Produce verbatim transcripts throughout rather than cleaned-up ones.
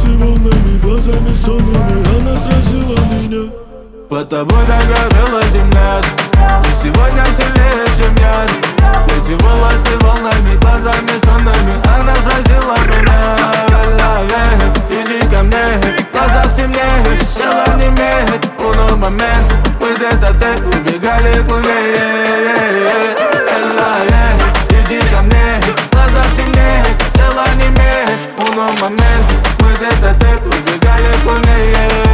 волосы волнами, глазами сонными, она сразила меня. Под тобой догорела земля, ты сегодня сильнее, чем я. Эти волосы волнами, глазами сонными, она сразила меня. Иди ко мне, в глазах темнеет, тело немеет. Уно момент, мы тет-а-тет убегали к луне. Иди ко мне, в глазах темнеет, тело немеет. Уно момент, мы тет-а-тет убегали к луне.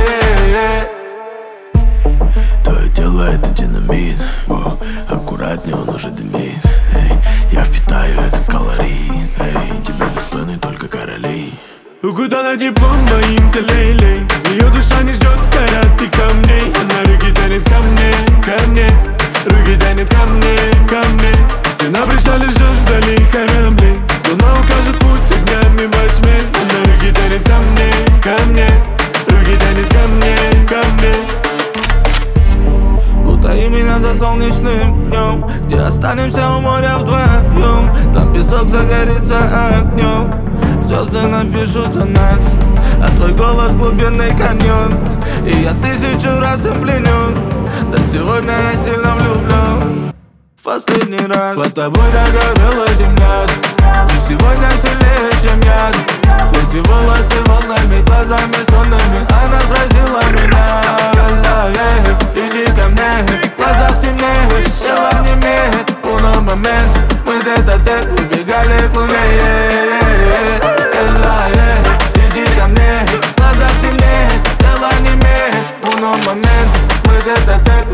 Твое тело это динамит, о, аккуратнее, он уже дымит. Эй, я впитаю этот калорий, эй, тебя достойны только короли. Куда найти по моим лей-лей? Ее душа не ждет караты камней. Она руки тянет ко мне, ко мне. Руки тянет ко мне, ко мне. Ты на причале ждешь вдали кораблей. Луна укажет путь огнями во тьме. Она руки тянет ко мне, ко мне. Руки тянет ко мне, ко мне. Утаи меня за солнечным днем, где останемся у моря вдвоем. Там песок загорится огнем, звезды напишут о нас, а твой голос глубинный каньон. И я тысячу раз им пленен, да сегодня я сильно влюблен в последний раз. Под тобой догорела земля, ты сегодня сильнее, чем я. Эти волосы волнами, глазами сонными, она сразила меня. Иди ко мне, в глазах темнеет, тело немеет. Уно момент, мы тет-а-тет убегали к луне. Иди ко мне, в глазах темнеет, тело немеет. Уно момент, мы тет-а-тет